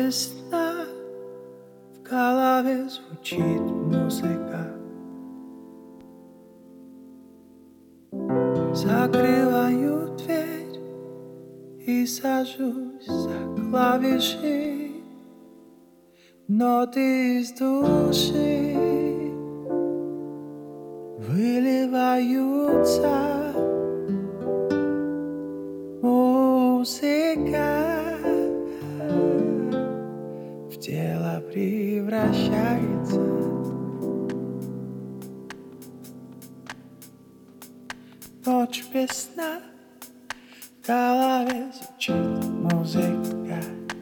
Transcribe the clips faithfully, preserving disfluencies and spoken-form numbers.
без сна в голове звучит музыка. Закрываю дверь и сажусь за клавиши. Ноты из души выливаются. Музыка в тело превращается. Ночь без сна, в голове звучит музыка.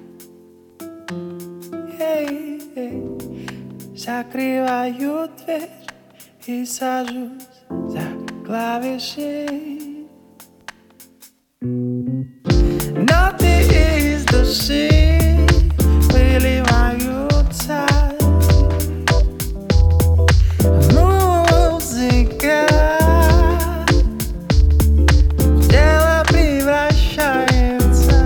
Эй, эй. Закрываю дверь и сажусь за клавиши. Ноты из души выливаются. Музыка в тело превращается.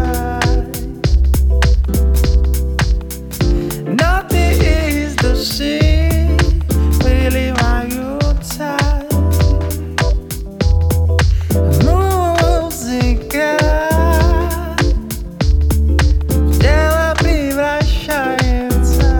Ноты из души выливаются. Музыка в тело превращается.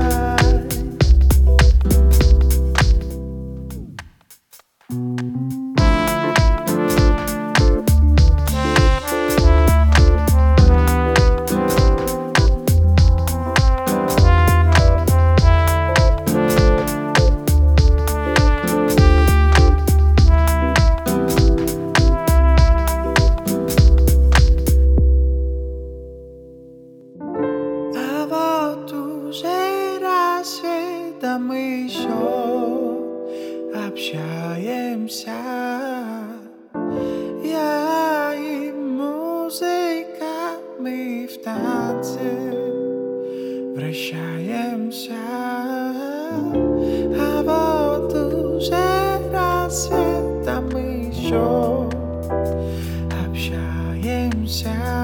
А вот уже рассвет, а мы еще общаемся. Я и музыка, мы в танце вращаемся. А вот уже рассвет, а мы еще общаемся.